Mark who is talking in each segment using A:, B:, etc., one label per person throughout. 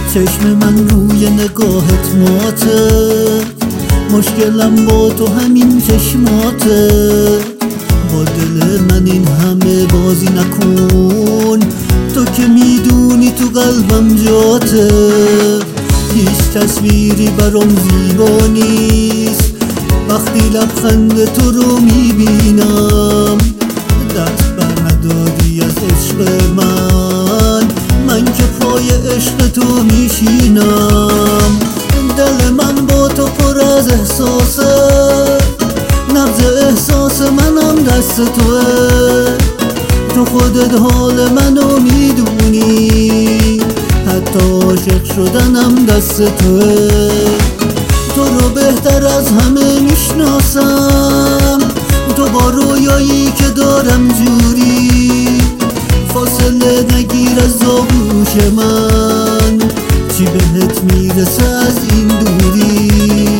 A: چشم من روی نگاهت ماته، مشکلم با تو همین چشماته. با دل من این همه بازی نکن، تو که میدونی تو قلبم جاته. هیچ تصویری برام زیبا نیست وقتی لبخند تو رو میبینم. دست بر نداری از عشق من که پای عشق تو میشینم. دل من با تو پر از احساسه، نبض احساس منم دست توه. تو خودت حال منو میدونی، حتی عاشق شدنم دست توه. تو رو بهتر از همه میشناسم، تو با رویایی که دارم جوری. فاصله نگیر از آغوش من، چی بهت میرسه از این دوری.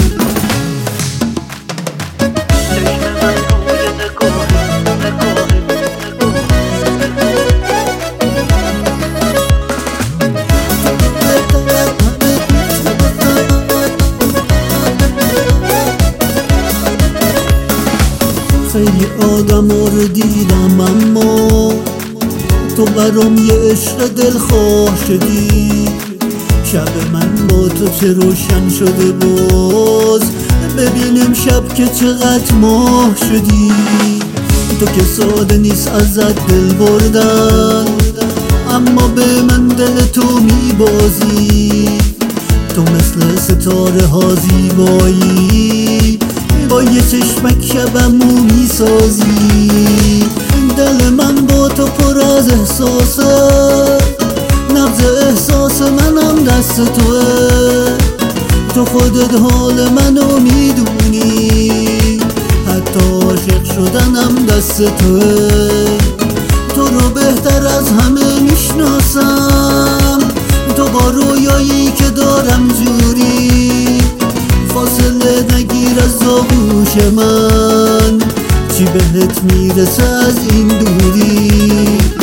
A: خیلی آدم رو دیدم اما تو برام یه عشق دلخواه شدی. شب من با تو چه روشن شده باز، ببینیم شب که چقدر ماه شدی. تو که ساده نیست ازت دل بردن، اما به من دل تو میبازی. تو مثل ستاره ها زیبایی، با یه چشمک شبمو میسازی. دل من با تو پر از احساسه، نبض احساس منم دست توه. تو خودت حال منو میدونی، حتی عاشق شدنم دست توه. تو رو بهتر از همه میشناسم، تو با رویایی که دارم جوری. فاصله نگیر از آغوش من، چی بهت میرسه از این دوری.